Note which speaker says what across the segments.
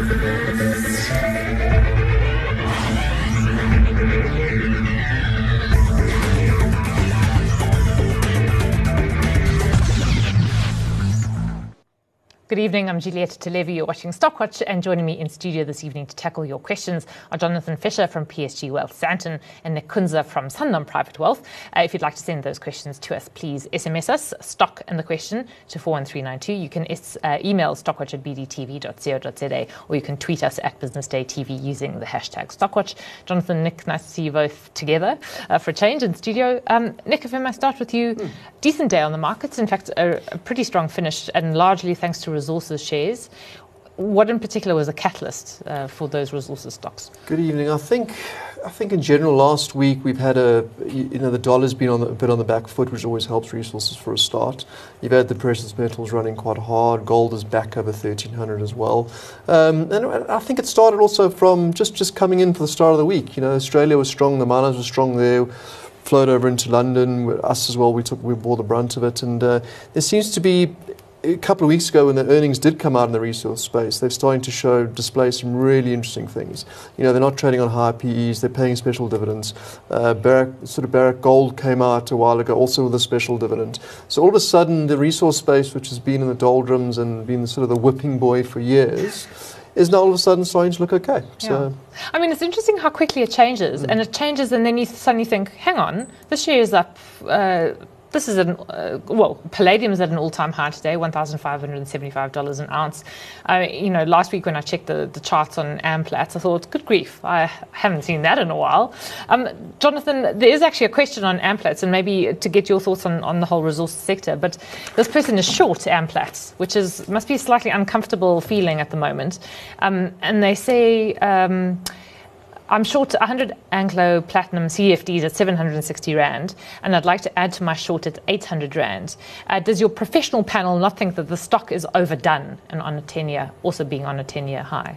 Speaker 1: Good evening, I'm Juliette Televi. You're watching Stockwatch, and joining me in studio this evening to tackle your questions are Jonathan Fisher from PSG Wealth Santon and Nick Kunza from Sanlam Private Wealth. If you'd like to send those questions to us, please SMS us, stock and the question, to 41392. You can email stockwatch@bdtv.co.za, or you can tweet us at Business Day TV using the hashtag Stockwatch. Jonathan, Nick, nice to see you both together for a change in studio. Nick, if I may start with you, decent day on the markets. In fact, a pretty strong finish, and largely thanks to resources shares. What in particular was a catalyst for those resources stocks?
Speaker 2: Good evening. I think in general last week we've had the dollar's been a bit on the back foot, which always helps resources for a start. You've had the precious metals running quite hard. Gold is back over 1,300 as well. And I think it started also from just coming in for the start of the week. Australia was strong, the miners were strong there. Flowed over into London, us as well. We bore the brunt of it, and there seems to be. A couple of weeks ago, when the earnings did come out in the resource space, they're starting to display some really interesting things. They're not trading on high PEs, they're paying special dividends. Barrick Gold came out a while ago, also with a special dividend. So all of a sudden, the resource space, which has been in the doldrums and been sort of the whipping boy for years, is now all of a sudden starting to look okay. So,
Speaker 1: I mean, it's interesting how quickly it changes, and it changes, and then you suddenly think, hang on, this share is up. This is palladium is at an all-time high today, $1,575 an ounce. Last week when I checked the charts on Amplats, I thought, good grief, I haven't seen that in a while. Jonathan, there is actually a question on Amplats, and maybe to get your thoughts on the whole resource sector. But this person is short Amplats, which must be a slightly uncomfortable feeling at the moment. And they say, I'm short 100 Anglo Platinum CFDs at 760 Rand, and I'd like to add to my short at 800 Rand. Does your professional panel not think that the stock is overdone and on a 10-year, also being on a 10-year high?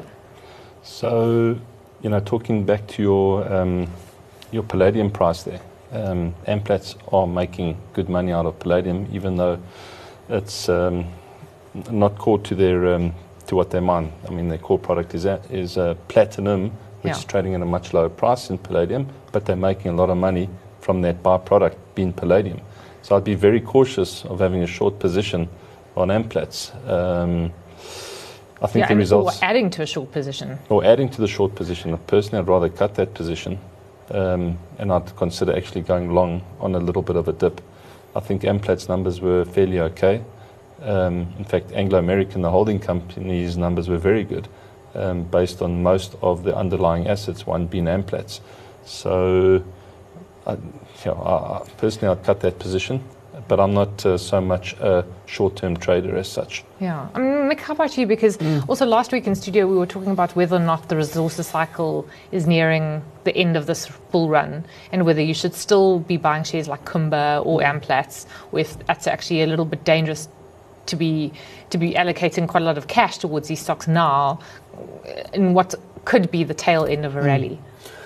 Speaker 3: So, talking back to your palladium price there, Amplats are making good money out of palladium, even though it's not core to their to what they mine. I mean, their core product is platinum, which is trading at a much lower price than palladium, but they're making a lot of money from that byproduct being palladium. So I'd be very cautious of having a short position on Amplats. I think the results...
Speaker 1: Or adding to a short position.
Speaker 3: Or adding to the short position. Personally, I'd rather cut that position, and I'd consider actually going long on a little bit of a dip. I think Amplats numbers were fairly okay. In fact, Anglo American, the holding company's numbers were very good. Based on most of the underlying assets, one being Amplats. So, personally, I'd cut that position, but I'm not so much a short-term trader as such.
Speaker 1: Yeah. Mick, how about you? Because also last week in studio, we were talking about whether or not the resources cycle is nearing the end of this bull run, and whether you should still be buying shares like Kumba or Amplats, if that's actually a little bit dangerous to be allocating quite a lot of cash towards these stocks now in what could be the tail end of a rally.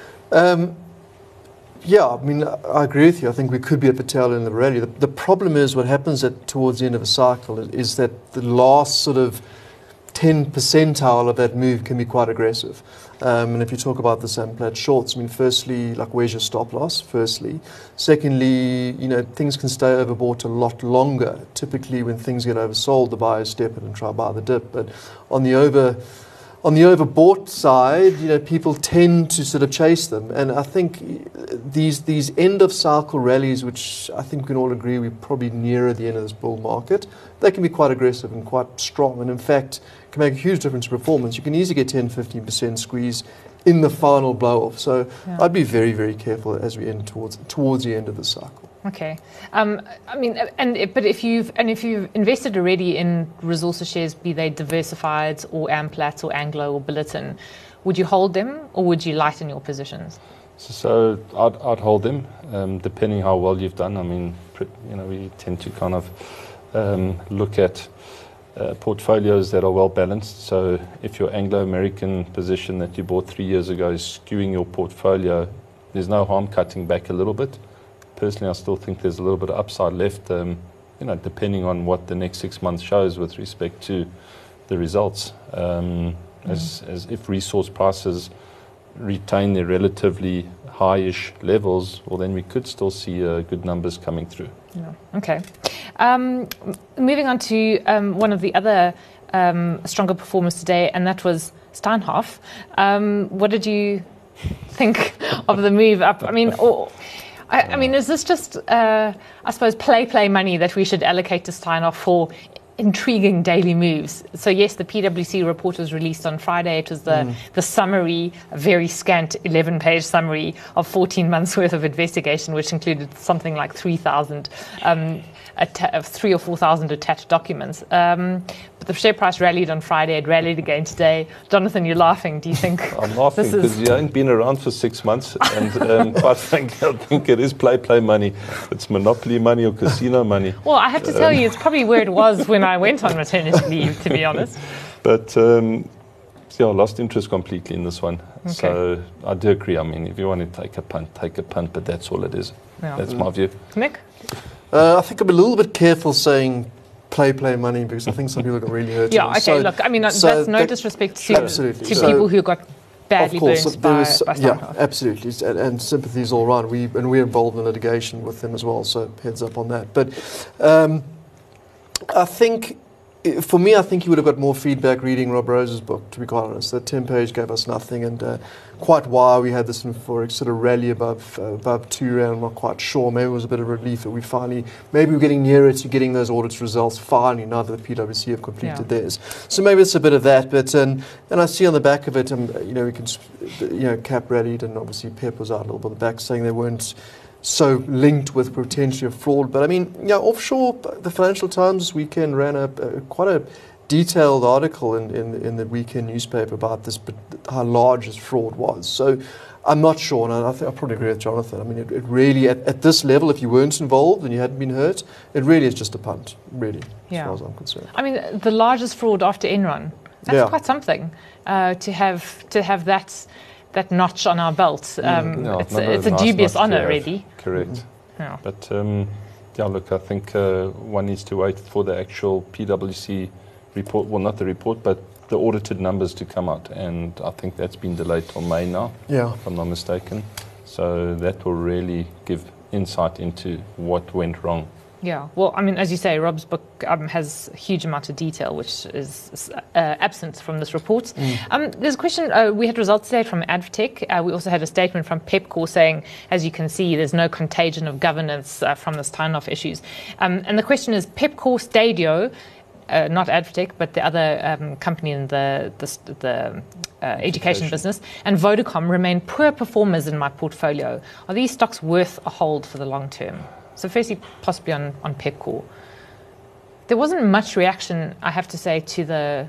Speaker 2: I mean, I agree with you. I think we could be at the tail end of a rally. The problem is what happens towards the end of a cycle is that the last sort of 10 percentile of that move can be quite aggressive. And if you talk about the Amplats shorts, I mean, firstly, where's your stop loss? Firstly. Secondly, things can stay overbought a lot longer. Typically, when things get oversold, the buyers step in and try to buy the dip. But on the overbought side, people tend to sort of chase them. And I think these end of cycle rallies, which I think we can all agree we're probably nearer the end of this bull market, they can be quite aggressive and quite strong. And in fact, can make a huge difference in performance. You can easily get 10-15% squeeze in the final blow off. So I'd be very, very careful as we end towards the end of the cycle.
Speaker 1: Okay. But if you've invested already in resources shares, be they diversified or Amplats or Anglo or Billiton, would you hold them or would you lighten your positions?
Speaker 3: So I'd hold them, depending how well you've done. I mean, we tend to kind of look at portfolios that are well balanced. So if your Anglo-American position that you bought 3 years ago is skewing your portfolio, there's no harm cutting back a little bit. Personally, I still think there's a little bit of upside left, depending on what the next 6 months shows with respect to the results. as if resource prices retain their relatively high-ish levels, well, then we could still see good numbers coming through.
Speaker 1: Yeah. Okay. Moving on to one of the other stronger performers today, and that was Steinhoff. What did you think of the move up? I mean, is this just, I suppose, play money that we should allocate to Steinhoff for intriguing daily moves? So yes, the PwC report was released on Friday. It was the summary, a very scant 11-page summary of 14 months worth of investigation, which included something like 3,000 3 or 4,000 attached documents. But the share price rallied on Friday. It rallied again today. Jonathan, you're laughing. Do you think
Speaker 3: I'm laughing because you haven't been around for 6 months, and quite frankly, I think it is play money. It's monopoly money or casino money.
Speaker 1: Well, I have to tell you, it's probably where it was when I went on maternity leave, to be honest.
Speaker 3: But I lost interest completely in this one.
Speaker 1: Okay.
Speaker 3: So I do agree. I mean, if you want to take a punt, but that's all it is.
Speaker 1: Yeah.
Speaker 3: That's my view.
Speaker 1: Nick?
Speaker 2: I think I'm a little bit careful saying play money because I think some people got really hurt.
Speaker 1: Yeah, okay, look, I mean, that's no disrespect to people who got badly burnt by Steinhoff.
Speaker 2: Yeah, absolutely, and sympathies all round. We're involved in litigation with them as well, so heads up on that. But I think, for me, I think you would have got more feedback reading Rob Rose's book, to be quite honest. That 10-page gave us nothing, and quite why we had this euphoric sort of rally above 2 rand, I'm not quite sure. Maybe it was a bit of relief that maybe we're getting nearer to getting those audit results finally, now that the PwC have completed theirs. So maybe it's a bit of that, but and I see on the back of it, we can, Cap rallied, and obviously Pep was out a little bit on the back saying they weren't so linked with potentially a fraud. But I mean, offshore, the Financial Times this weekend ran quite a detailed article in the weekend newspaper about this, but how large this fraud was. So I'm not sure, and I probably agree with Jonathan. I mean, it really, at this level, if you weren't involved and you hadn't been hurt, it really is just a punt, really, as far as I'm concerned.
Speaker 1: I mean, the largest fraud after Enron. That's quite something to have that notch on our belt. It's a dubious honour, really.
Speaker 3: Correct.
Speaker 1: Yeah.
Speaker 3: But look, I think one needs to wait for the actual PwC report. Well, not the report, but the audited numbers to come out, and I think that's been delayed till May now, if I'm not mistaken. So that will really give insight into what went wrong.
Speaker 1: Yeah, well, I mean, as you say, Rob's book has a huge amount of detail, which is absent from this report. There's a question, we had results today from Advtech. We also had a statement from Pepkor saying, as you can see, there's no contagion of governance from the Steinhoff issues. And the question is, Pepkor, Stadio, not Advtech, but the other company in the education business, and Vodacom remain poor performers in my portfolio. Are these stocks worth a hold for the long term? So firstly, possibly on Pepkor. There wasn't much reaction, I have to say, to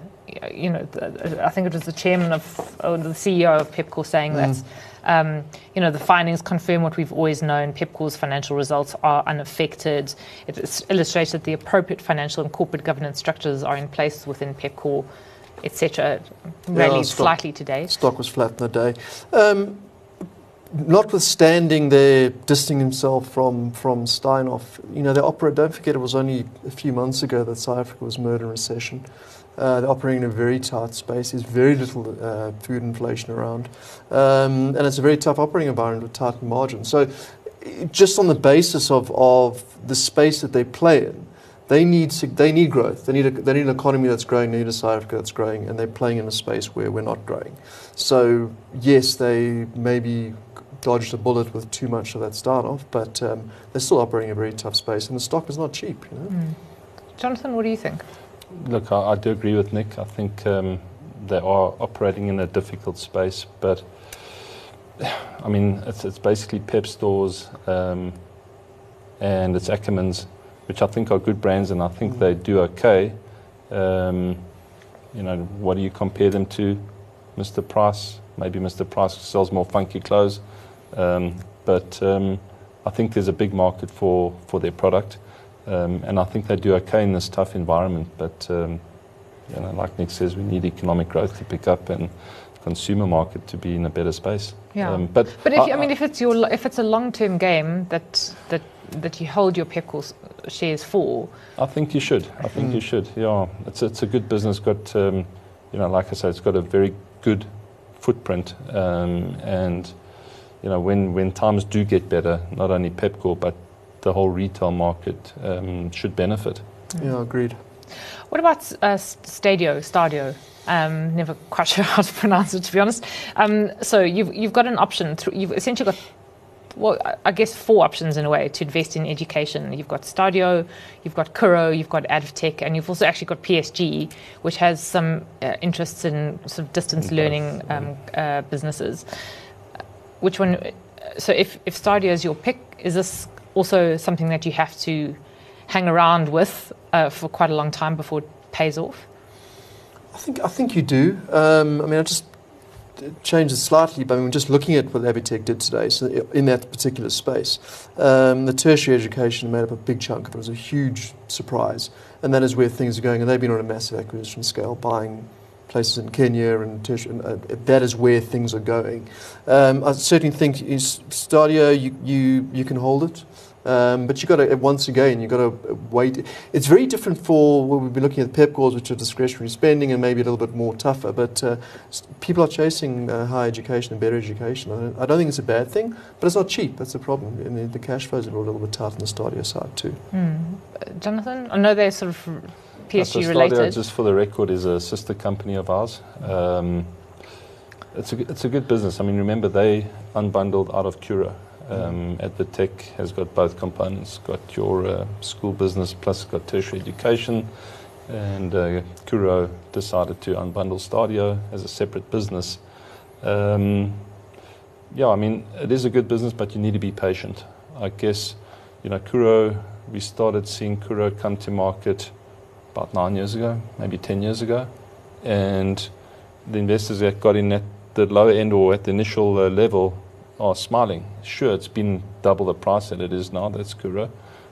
Speaker 1: I think it was the chairman the CEO of Pepkor saying that, the findings confirm what we've always known. Pepkor's financial results are unaffected. It illustrates that the appropriate financial and corporate governance structures are in place within Pepkor, etc. Rallied slightly today.
Speaker 2: Stock was flat in the day. Notwithstanding their distancing himself from Steinhoff, they operate. Don't forget, it was only a few months ago that South Africa was murder and recession. They're operating in a very tight space. There's very little food inflation around, and it's a very tough operating environment with tight margins. So, just on the basis of the space that they play in, they need growth. They need an economy that's growing. They need a South Africa that's growing, and they're playing in a space where we're not growing. So, yes, they maybe dodged a bullet with too much of that Steinhoff, but they're still operating a very tough space, and the stock is not cheap.
Speaker 1: Jonathan, what do you think?
Speaker 3: Look, I do agree with Nick. I think they are operating in a difficult space, but I mean, it's basically Pep Stores and it's Ackermans, which I think are good brands, and I think they do okay. What do you compare them to? Mr. Price? Maybe Mr. Price sells more funky clothes. But I think there's a big market for their product, and I think they do okay in this tough environment. But like Nick says, we need economic growth to pick up and the consumer market to be in a better space.
Speaker 1: Yeah. But if it's a long-term game that you hold your Pepkor shares for,
Speaker 3: I think you should. I think you should. Yeah, it's a good business. Got like I said, it's got a very good footprint, and when times do get better, not only Pepkor but the whole retail market should benefit.
Speaker 2: Yeah, agreed.
Speaker 1: What about Stadio? Never quite sure how to pronounce it, to be honest. So you've got an option. You've essentially got, well, I guess 4 options in a way to invest in education. You've got Stadio, you've got Kuro, you've got AdvTech, and you've also actually got PSG, which has some interests in sort of distance learning businesses. Which one? So if Stadio is your pick, is this also something that you have to hang around with for quite a long time before it pays off?
Speaker 2: I think you do. I just changed it slightly, but just looking at what AdvTech did today, so in that particular space, the tertiary education made up a big chunk of it. It was a huge surprise, and that is where things are going. And they've been on a massive acquisition scale, buying places in Kenya, and that is where things are going. I certainly think Stadio, you can hold it. But you've got to, once again, you've got to wait. It's very different for what we've been looking at Pepkors, which are discretionary spending and maybe a little bit more tougher. But people are chasing higher education and better education. I don't think it's a bad thing, but it's not cheap. That's the problem. And the cash flows are a little bit tough on the Stadio side too.
Speaker 1: Jonathan, I know they're sort of PSG related.
Speaker 3: Stadio, just for the record, is a sister company of ours. It's a good business. Remember, they unbundled out of Kuro. AdvTech has got both components, got your school business plus got tertiary education, and Kuro decided to unbundle Stadio as a separate business. It is a good business, but you need to be patient. I guess, Kuro, we started seeing Kuro come to market about 9 years ago, maybe 10 years ago, and the investors that got in at the lower end or at the initial level are smiling. Sure, it's been double the price that it is now, that's Kuro.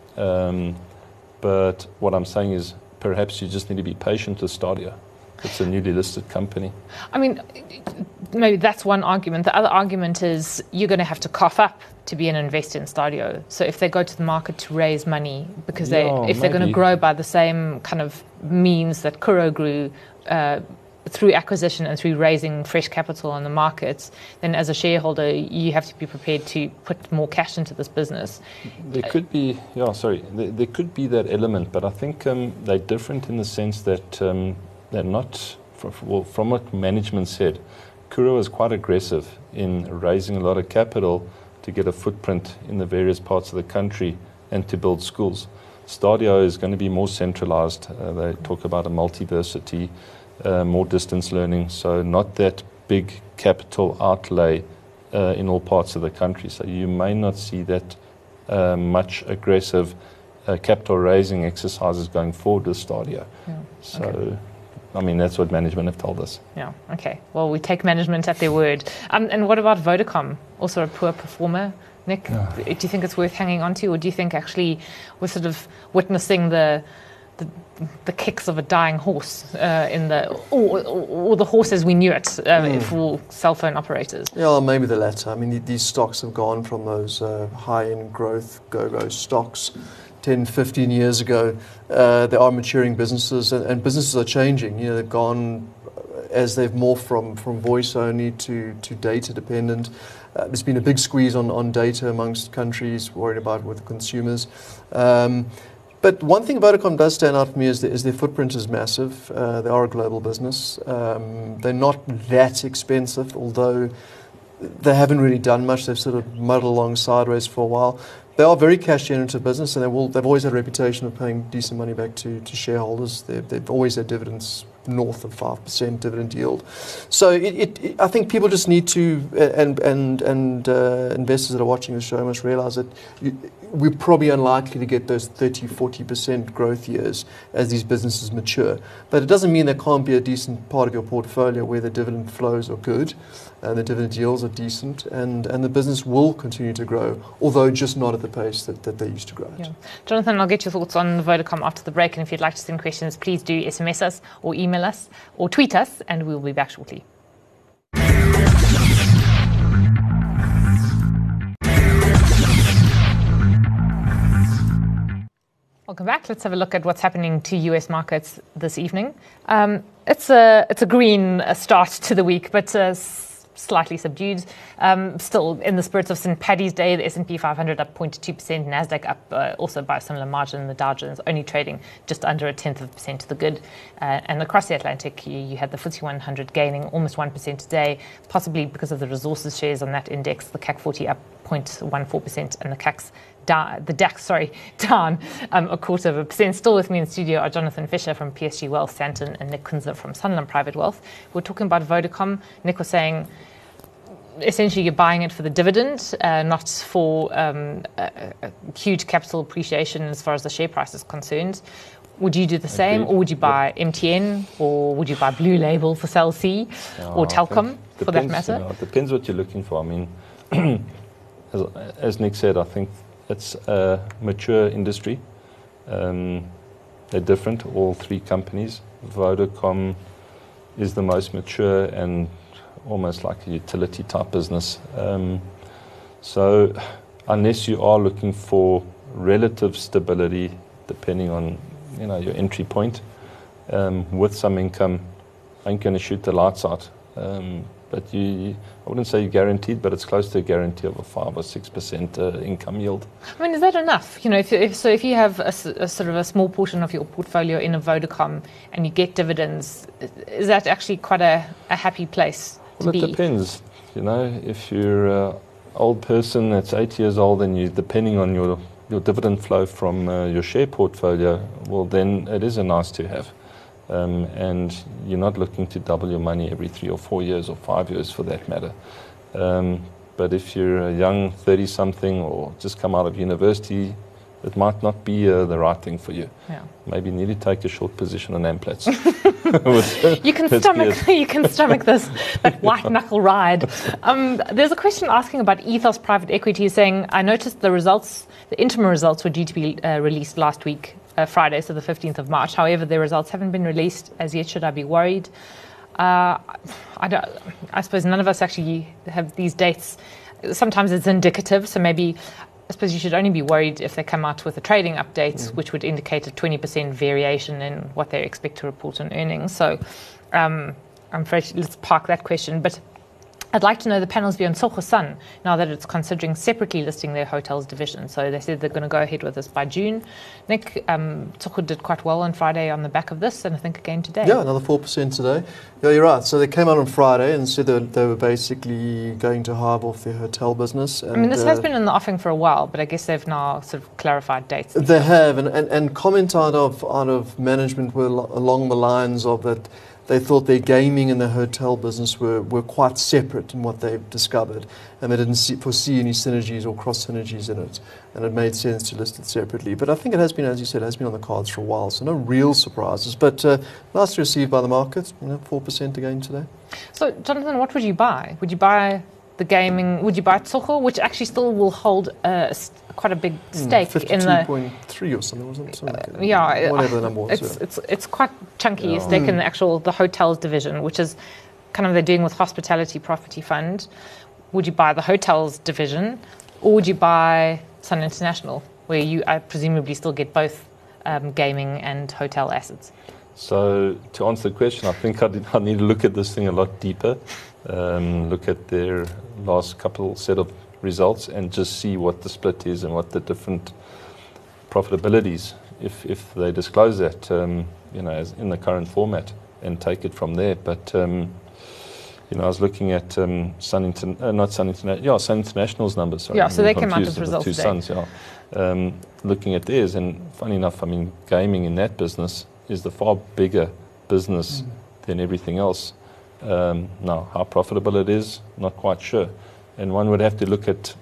Speaker 3: But what I'm saying is perhaps you just need to be patient with Stadio. It's a newly listed company.
Speaker 1: Maybe that's one argument. The other argument is you're going to have to cough up to be an investor in Stadio. So if they go to the market to raise money, because they're going to grow by the same kind of means that Kuro grew, through acquisition and through raising fresh capital on the markets, then as a shareholder, you have to be prepared to put more cash into this business.
Speaker 3: There could be, there could be that element, but I think they're different in the sense that they're not, from what management said, Kuro is quite aggressive in raising a lot of capital to get a footprint in the various parts of the country and to build schools. Stadio is going to be more centralized. They talk about a multiversity, more distance learning, so not that big capital outlay in all parts of the country. So you may not see that much aggressive capital raising exercises going forward with Stadio. That's what management have told us. Yeah,
Speaker 1: okay. Well, we take management at their word. And what about Vodacom? Also a poor performer. Nick, do you think it's worth hanging on to, or do you think actually we're sort of witnessing the kicks of a dying horse or the horse as we knew it for cell phone operators?
Speaker 2: Yeah, well, maybe the latter. These stocks have gone from those high-end growth go-go stocks 10, 15 years ago. They are maturing businesses, and businesses are changing. They've gone as they've morphed from voice only to data dependent. There's been a big squeeze on data amongst countries, worried about with consumers. But one thing Vodacom does stand out for me is their footprint is massive. They are a global business. They're not that expensive, although they haven't really done much. They've sort of muddled along sideways for a while. They are a very cash generative business, and they've always had a reputation of paying decent money back to shareholders. They've always had dividends north of 5% dividend yield. So I think people just need to, and investors that are watching the show must realise that we're probably unlikely to get those 30, 40% growth years as these businesses mature. But it doesn't mean there can't be a decent part of your portfolio where the dividend flows are good and the dividend yields are decent, and the business will continue to grow, although just not at the pace that they used to grow at.
Speaker 1: Yeah. Jonathan, I'll get your thoughts on Vodacom after the break, and if you'd like to send questions, please do SMS us or email us or tweet us, and we'll be back shortly. Welcome back. Let's have a look at what's happening to US markets this evening. It's a green start to the week, but slightly subdued. Still in the spirits of St. Paddy's Day, the S&P 500 up 0.2%, Nasdaq up also by a similar margin. The Dow Jones only trading just under 0.1% to the good. And across the Atlantic, you had the FTSE 100 gaining almost 1% today, possibly because of the resources shares on that index. The CAC 40 up 0.14%, and the DAX down 0.25%. Still with me in the studio are Jonathan Fisher from PSG Wealth, Santon, and Nick Kunzler from Sanlam Private Wealth. We're talking about Vodacom. Nick was saying essentially you're buying it for the dividend, not for a huge capital appreciation as far as the share price is concerned. Would you do the same, or would you buy MTN, or would you buy Blue Label for Cell C, or Telkom for that matter?
Speaker 3: It depends what you're looking for. I mean, as Nick said, I think it's a mature industry. They're different, all three companies. Vodacom is the most mature and almost like a utility type business. So unless you are looking for relative stability, depending on your entry point, with some income, ain't going to shoot the lights out. But I wouldn't say you're guaranteed, but it's close to a guarantee of a 5 or 6% income yield. I
Speaker 1: mean, is that enough? If you have a sort of a small portion of your portfolio in a Vodacom and you get dividends, is that actually quite a happy place to be?
Speaker 3: Well, it depends. If you're an old person that's 80 years old and you're depending on your dividend flow from your share portfolio, well, then it is a nice to have. And you're not looking to double your money every 3 or 4 years or 5 years for that matter. But if you're a young 30-something or just come out of university, it might not be the right thing for you.
Speaker 1: Yeah.
Speaker 3: Maybe you need to take a short position on Amplats.
Speaker 1: You can stomach that white knuckle ride. There's a question asking about Ethos Private Equity saying, I noticed the interim results were due to be released last week, Friday, so the 15th of March. However, their results haven't been released as yet. Should I be worried? I suppose none of us actually have these dates. Sometimes it's indicative, so maybe I suppose you should only be worried if they come out with a trading update, which would indicate a 20% variation in what they expect to report on earnings. So I'm afraid let's park that question. But I'd like to know the panel's view on Tsogo Sun now that it's considering separately listing their hotels division. So they said they're going to go ahead with this by June. Nick, Tsogo did quite well on Friday on the back of this, and I think again today.
Speaker 2: Yeah, another 4% today. Yeah, you're right. So they came out on Friday and said they were basically going to hive off their hotel business. And,
Speaker 1: this has been in the offing for a while, but I guess they've now sort of clarified dates.
Speaker 2: They have, and comment out of management were along the lines of that. They thought their gaming and their hotel business were quite separate in what they've discovered, and they didn't foresee any synergies or cross synergies in it, and it made sense to list it separately. But I think it has been, as you said, on the cards for a while, so no real surprises. But nice to receive by the market, 4% again today.
Speaker 1: So, Jonathan, what would you buy? Would you buy the gaming? Would you buy Tsogo, which actually still will hold quite a big stake in the
Speaker 2: 52.3 or something, wasn't it?
Speaker 1: Yeah,
Speaker 2: whatever the number was.
Speaker 1: It's quite chunky a stake in the hotels division, which is kind of they're doing with Hospitality Property Fund. Would you buy the hotels division, or would you buy Sun International, where you presumably still get both gaming and hotel assets?
Speaker 3: So to answer the question, I think I need to look at this thing a lot deeper. Look at their last couple set of results and just see what the split is and what the different profitabilities, if they disclose that, as in the current format, and take it from there. But I was looking at Sun International's numbers. Sorry,
Speaker 1: yeah, so they came out with results
Speaker 3: today. Suns, yeah. Looking at theirs, and funny enough, gaming in that business is the far bigger business than everything else. Now, how profitable it is, not quite sure. And one would have to look at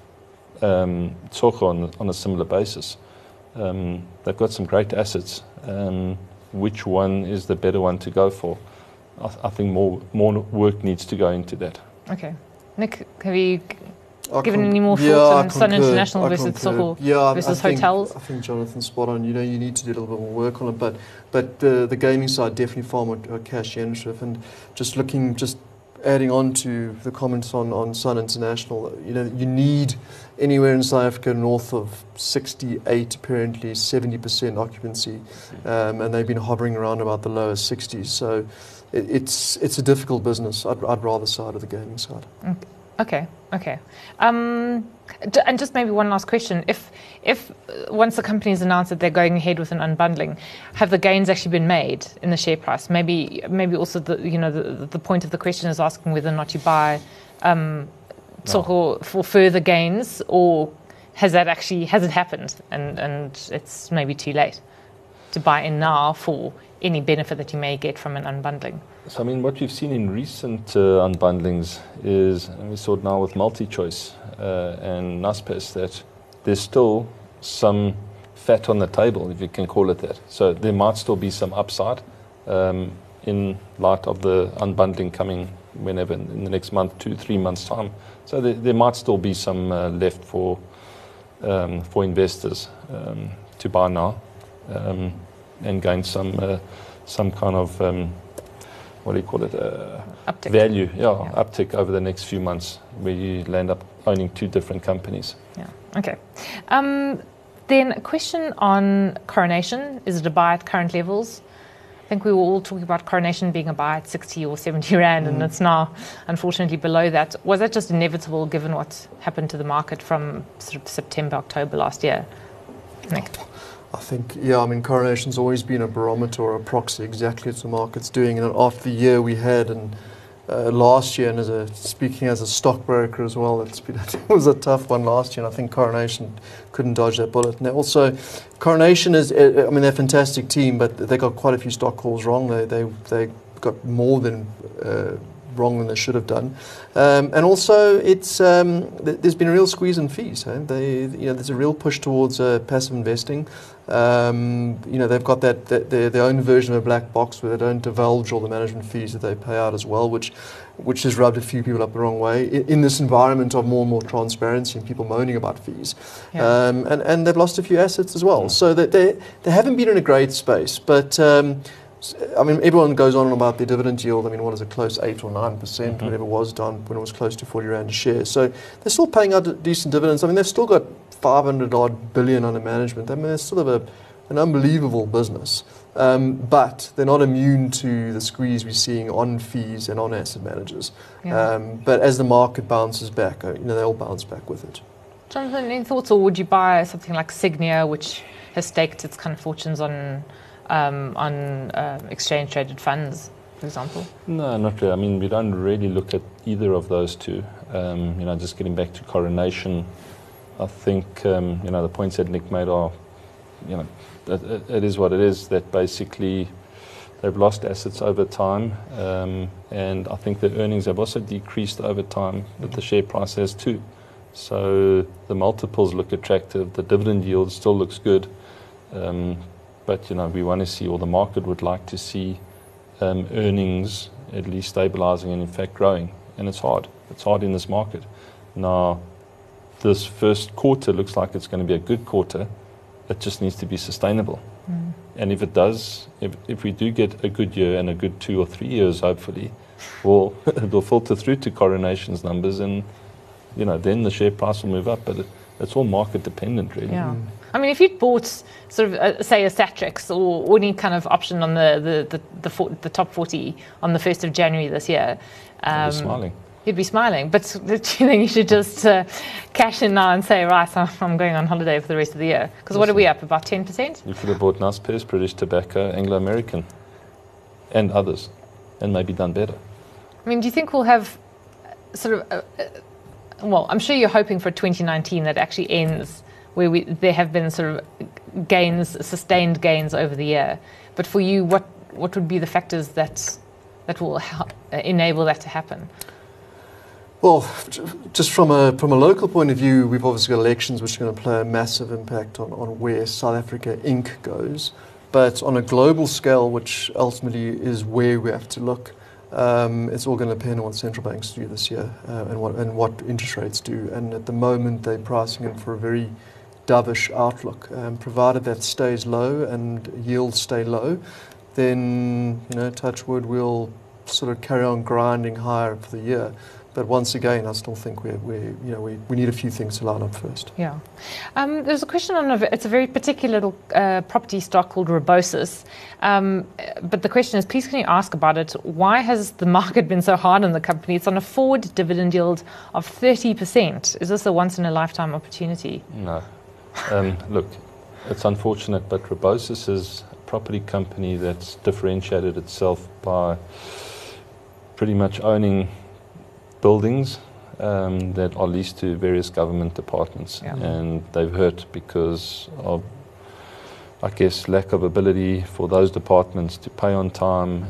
Speaker 3: Tsogo on a similar basis. They've got some great assets. Which one is the better one to go for? I think more work needs to go into that.
Speaker 1: Okay. Nick, have you given any more thoughts on Sun International versus Tsogo versus hotels?
Speaker 2: I think Jonathan's spot on. You need to do a little bit more work on it. But the gaming side definitely far more cash generative. And just looking adding on to the comments on Sun International, you need anywhere in South Africa north of 68, apparently 70% occupancy, and they've been hovering around about the lower 60s. So it's a difficult business. I'd rather side of the gaming side.
Speaker 1: Okay. And just maybe one last question: If once the companies announce that they're going ahead with an unbundling, have the gains actually been made in the share price? Maybe also the point of the question is asking whether or not you buy Tsoko for further gains, or has it happened and it's maybe too late to buy in now for any benefit that you may get from an unbundling?
Speaker 3: So, I mean, what we've seen in recent unbundlings is, and we saw it now with MultiChoice and Naspers, that there's still some fat on the table, if you can call it that. So there might still be some upside in light of the unbundling coming whenever, in the next month, 2-3 months' time. So there might still be some left for investors to buy now and gain some kind of
Speaker 1: uptick.
Speaker 3: Value, uptick over the next few months, where you land up owning 2 different companies.
Speaker 1: Yeah. Okay. Then a question on Coronation. Is it a buy at current levels? I think we were all talking about Coronation being a buy at 60 or 70 rand, and it's now unfortunately below that. Was that just inevitable given what happened to the market from sort of September, October last year? Nick?
Speaker 2: I think, Coronation's always been a barometer or a proxy exactly as the market's doing. And after the year we had, and last year, and speaking as a stockbroker as well, it was a tough one last year, and I think Coronation couldn't dodge that bullet. And also, Coronation is, they're a fantastic team, but they got quite a few stock calls wrong. They got more than wrong than they should have done. And also, there's been a real squeeze on fees. There's a real push towards passive investing. They've got their own version of a black box where they don't divulge all the management fees that they pay out as well, which has rubbed a few people up the wrong way in this environment of more and more transparency and people moaning about fees. Yeah. And they've lost a few assets as well. So they haven't been in a great space, but everyone goes on about their dividend yield. What is it, close 8 or 9%, whatever it was done when it was close to 40 rand a share. So they're still paying out decent dividends. They've still got 500 odd billion under management. They still have an unbelievable business. But they're not immune to the squeeze we're seeing on fees and on asset managers. Yeah. But as the market bounces back, they'll bounce back with it.
Speaker 1: Jonathan, any thoughts, or would you buy something like Signia, which has staked its kind of fortunes on exchange traded funds, for example?
Speaker 3: No, not really. We don't really look at either of those two. Just getting back to Coronation, I think the points that Nick made are, it is what it is. That basically they've lost assets over time, and I think the earnings have also decreased over time, but the share price has too. So the multiples look attractive. The dividend yield still looks good. But we want to see, or the market would like to see, earnings at least stabilizing and in fact growing. And it's hard. It's hard in this market. Now, this first quarter looks like it's going to be a good quarter. It just needs to be sustainable. And if it does, if we do get a good year and a good 2 or 3 years, hopefully, it'll filter through to Coronation's numbers, and then the share price will move up. But it's all market dependent, really.
Speaker 1: Yeah. If you'd bought sort of, say, a Satrix or any kind of option on the top 40 on the 1st of January this year,
Speaker 3: I'd be smiling.
Speaker 1: You'd be smiling. But do you think you should just cash in now and say, right, I'm going on holiday for the rest of the year? Because what are we up, about 10%?
Speaker 3: You could have bought Naspers, British Tobacco, Anglo American, and others, and maybe done better.
Speaker 1: Do you think we'll have sort of, I'm sure you're hoping for 2019 that actually ends where there have been sort of gains, sustained gains over the year. But for you, what would be the factors that will enable that to happen?
Speaker 2: Well, just from a local point of view, we've obviously got elections which are going to play a massive impact on where South Africa Inc. goes. But on a global scale, which ultimately is where we have to look, it's all going to depend on what central banks do this year and what interest rates do. And at the moment, they're pricing in for a very dovish outlook. Provided that stays low and yields stay low, then touch wood, we'll sort of carry on grinding higher for the year. But once again, I still think we need a few things to line up first.
Speaker 1: Yeah. There's a question on it's a very particular little property stock called Rebosis. But the question is, please can you ask about it? Why has the market been so hard on the company? It's on a forward dividend yield of 30%. Is this a once-in-a-lifetime opportunity?
Speaker 3: No. Look, it's unfortunate, but Rebosis is a property company that's differentiated itself by pretty much owning buildings that are leased to various government departments, and they've hurt because of, I guess, lack of ability for those departments to pay on time,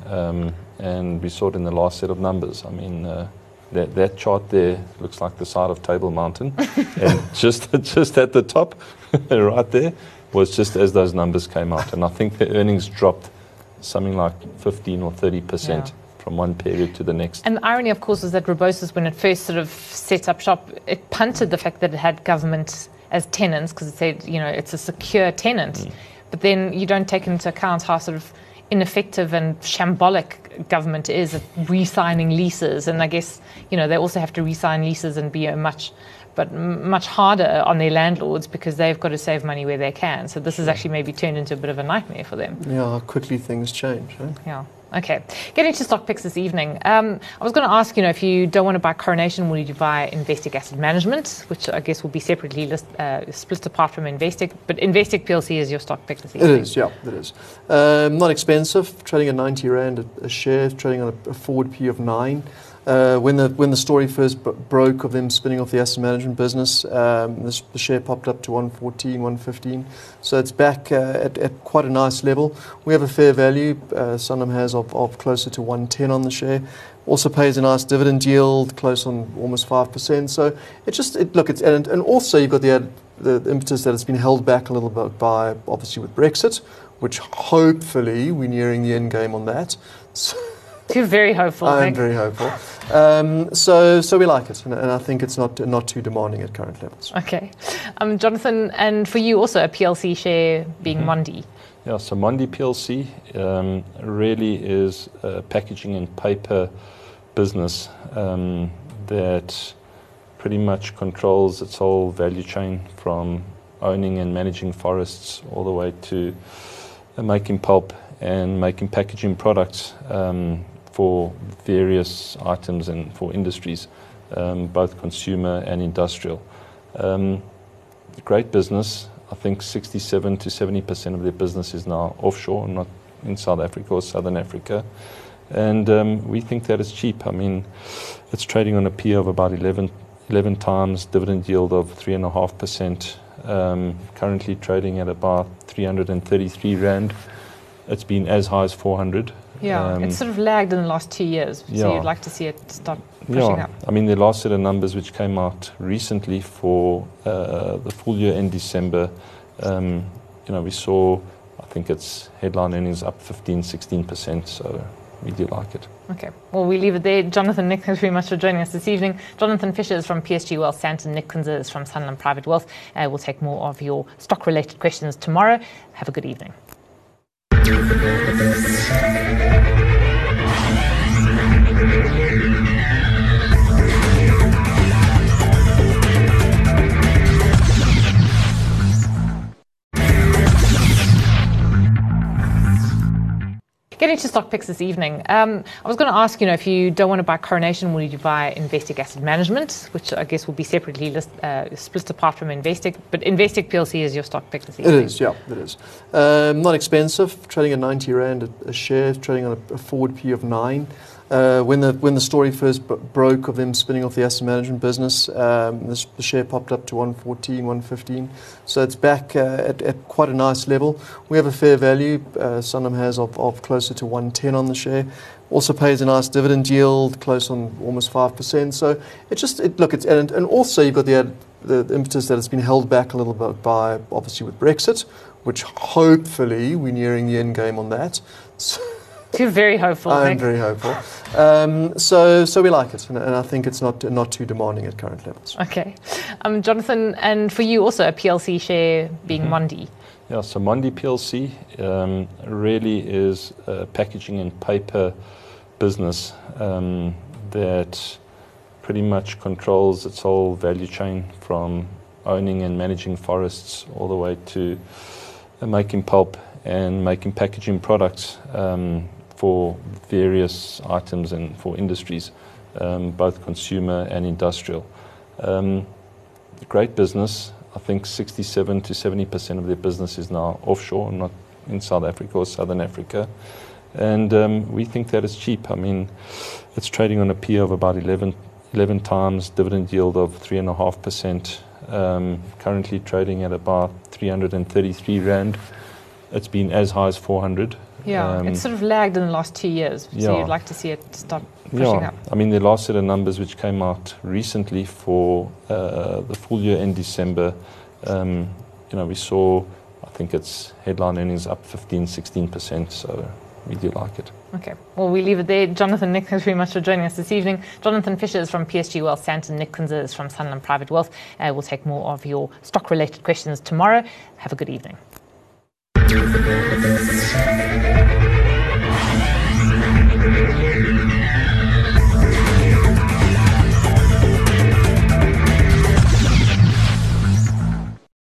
Speaker 3: and we saw it in the last set of numbers. I mean, that chart there looks like the side of Table Mountain, and just at the top, right there, was just as those numbers came out, and I think the earnings dropped something like 15 or 30%. From one period to the next.
Speaker 1: And the irony, of course, is that Rebosis, when it first sort of set up shop, it punted the fact that it had government as tenants because it said, it's a secure tenant. But then you don't take into account how sort of ineffective and shambolic government is at re-signing leases. And I guess, they also have to re-sign leases and be much harder on their landlords because they've got to save money where they can. So this has actually maybe turned into a bit of a nightmare for them.
Speaker 2: Yeah, how quickly things change. Right?
Speaker 1: Yeah. Okay. Getting to stock picks this evening. I was going to ask, if you don't want to buy Coronation, will you buy Investec Asset Management, which I guess will be separately split apart from Investec. But Investec PLC is your stock pick this evening.
Speaker 2: It is, yeah, it is. Not expensive, trading at 90 Rand a share, trading on a forward P of 9. When the story first broke of them spinning off the asset management business, the share popped up to 114, 115. So it's back at quite a nice level. We have a fair value, Sanlam has, of closer to 110 on the share. Also pays a nice dividend yield, close on almost 5%. So and also you've got the impetus that it's been held back a little bit by, obviously, with Brexit, which hopefully we're nearing the end game on that. So
Speaker 1: you're very hopeful.
Speaker 2: I'm very hopeful. So we like it, and I think it's not too demanding at current levels.
Speaker 1: Okay. Jonathan, and for you also a PLC share being Mondi.
Speaker 3: Yeah, so Mondi PLC really is a packaging and paper business that pretty much controls its whole value chain from owning and managing forests all the way to making pulp and making packaging products for various items and for industries, both consumer and industrial. Great business. I think 67 to 70% of their business is now offshore, not in South Africa or Southern Africa. And we think that it's cheap. I mean, it's trading on a P of about 11 times, dividend yield of 3.5%, currently trading at about 333 Rand. It's been as high as 400.
Speaker 1: Yeah, it's sort of lagged in the last 2 years, so you'd like to see it start pushing up.
Speaker 3: I mean, the last set of numbers which came out recently for the full year in December, we saw, I think its headline earnings up 15-16%, so we do like it.
Speaker 1: Okay, well, we leave it there. Jonathan, Nick, thanks very much for joining us this evening. Jonathan Fisher is from PSG Wealth Santon, Nick Kunze is from Sanlam Private Wealth. We'll take more of your stock-related questions tomorrow. Have a good evening. Getting to stock picks this evening. I was going to ask, if you don't want to buy Coronation, will you buy Investec Asset Management, which I guess will be separately split apart from Investec. But Investec PLC is your stock pick this evening.
Speaker 2: It is, yeah, it is. Not expensive, trading at 90 Rand a share, trading on a forward P of 9. When the story first broke of them spinning off the asset management business, the share popped up to 114, 115. So it's back at quite a nice level. We have a fair value, Sanlam has, of closer to 110 on the share. Also pays a nice dividend yield, close on almost 5%. So and also you've got the impetus that it's been held back a little bit by, obviously, with Brexit, which hopefully we're nearing the end game on that. So
Speaker 1: you're very hopeful.
Speaker 2: I'm very hopeful. So we like it, and I think it's not too demanding at current levels.
Speaker 1: Okay. Jonathan, and for you also a PLC share being Mondi.
Speaker 3: Yeah, so Mondi PLC really is a packaging and paper business that pretty much controls its whole value chain, from owning and managing forests all the way to making pulp and making packaging products for various items and for industries, both consumer and industrial. Great business. I think 67 to 70% of their business is now offshore, not in South Africa or Southern Africa. And we think that is cheap. I mean, it's trading on a P of about 11 times, dividend yield of 3.5%, currently trading at about 333 Rand. It's been as high as 400.
Speaker 1: Yeah, it's sort of lagged in the last 2 years, so you'd like to see it start pushing up.
Speaker 3: I mean, the last set of numbers which came out recently for the full year in December, we saw, I think its headline earnings up 15-16%, so we do like it.
Speaker 1: Okay, well, we leave it there. Jonathan, Nick, thanks very much for joining us this evening. Jonathan Fisher is from PSG Wealth Santon, Nick Kunze is from Sanlam Private Wealth. We'll take more of your stock-related questions tomorrow. Have a good evening.